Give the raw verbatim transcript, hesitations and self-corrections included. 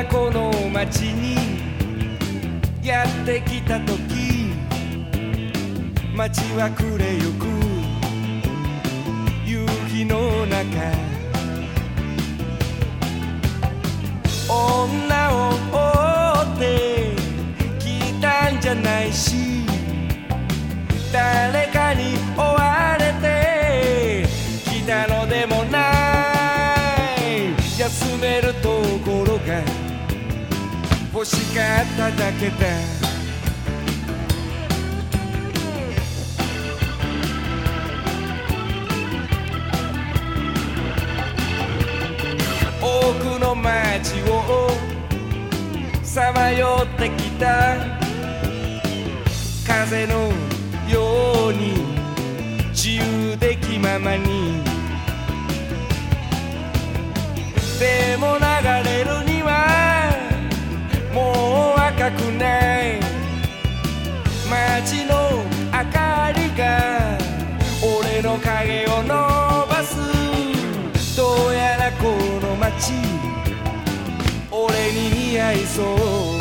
この街にやってきた時、街は暮れゆく夕日の中、女を追って来たんじゃないし、誰かに追われて来たのでもない。休めるところが欲しかっただけだ。多くの街をさまよってきた風のように自由で気ままに、でも流れるにはもう赤くない。街の明かりが俺の影を伸ばす。どうやらこの街俺に似合いそう。